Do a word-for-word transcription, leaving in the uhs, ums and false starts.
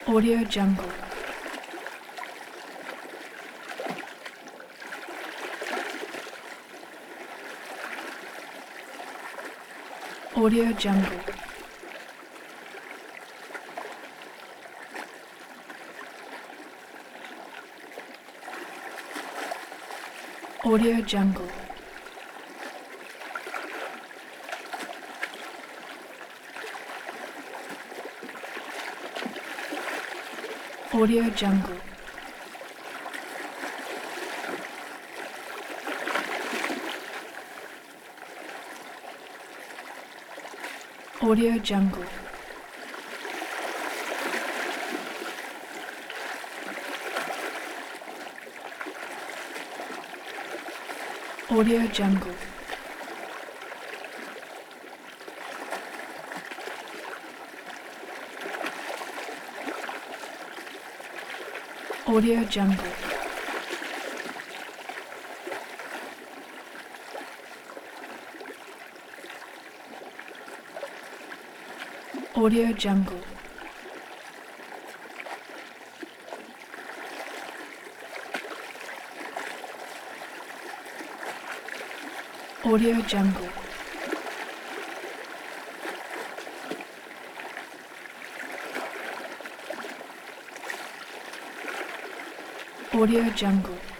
Audio Jungle. Audio Jungle. Audio Jungle. Audio Jungle. Audio Jungle. Audio Jungle. Audio Jungle. Audio Jungle. Audio Jungle. Audio Jungle.